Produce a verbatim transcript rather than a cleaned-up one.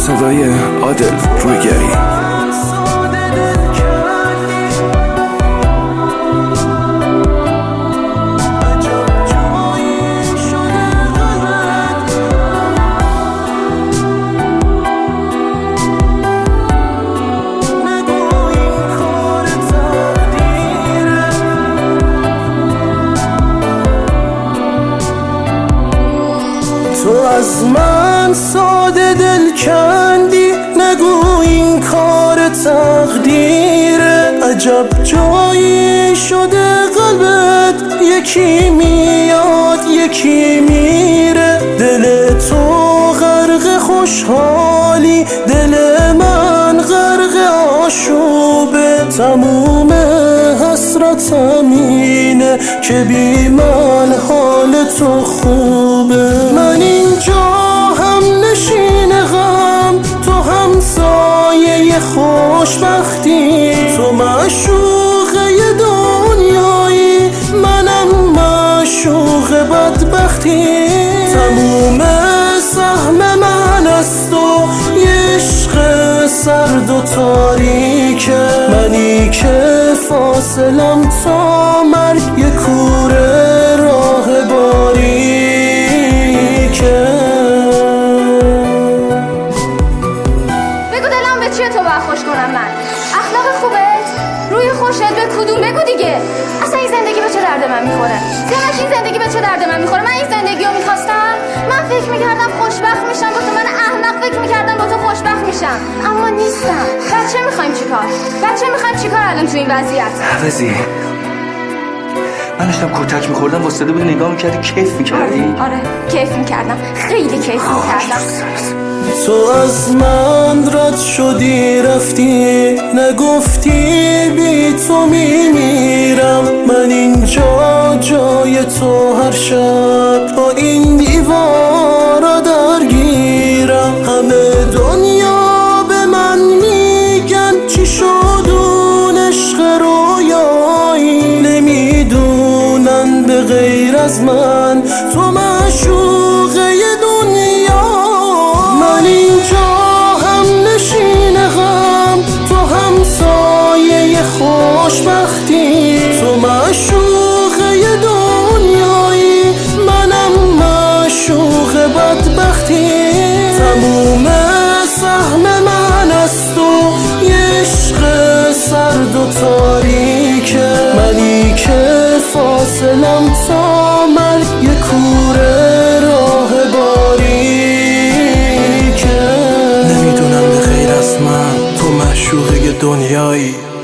صدای عادل رویگری. تو از من ساده دل کندی، نگو این کار تقدیره. عجب جایی شده قلبت، یکی میاد یکی میره. دل تو غرق خوشحالی، دل من غرق آشوبه. تموم حسرتم اینه که بی من حال تو خوبه. من اینجا هم نشین غم، تو هم سایه خوشبختی. تو معشوقه دنیایی، منم معشوق بدبختی. تموم سهم من از تو یه عشق سرد و تاریکه. منی که فاصلم تا مرگ یه کوره راه باریکه. بگو دلم به چیه تو باید خوش کنم من؟ اخلاق خوبت؟ روی خوشت به کدوم؟ بگو دیگه. اصلا این زندگی به چه درد من میخوره؟ سیانش این زندگی به چه درد من میخوره؟ من این زندگی رو میخواستم؟ من فکر میکردم خوشبخت میشم با تو. من احمق فکر میکردم با تو خوشبخت میشم، اما نیستم. بچه میخوایم چیکار؟ بچه میخوایم چیکار الان تو این وضعیت؟ حوضی من داشتم کتک میخوردم، واسطه بود نگاه میکردی کیف میکردی؟ آره, آره کیف میکردم، خیلی کیف میکردم. تو از من رد شدی رفتی، نگفتی بی تو میمیرم. من اینجا جای تو هر شب با این دیوارا درگیرم. همه دنیا به من میگن چی شد اون عشق رویایی. نمیدونن به غیر از من تو معشوقه دنیا. من اینجا هم نشین غم، تو هم سایه خوشبختی. تو معشوقه دنیایی، منم معشوق بدبختی. تموم سهم من از تو یه عشق سرد و تاریکه. منی که فاصلم تا مرگ یه کوره راه باریکه. نمیدونم به غیر از من تو معشوقه دنیایی.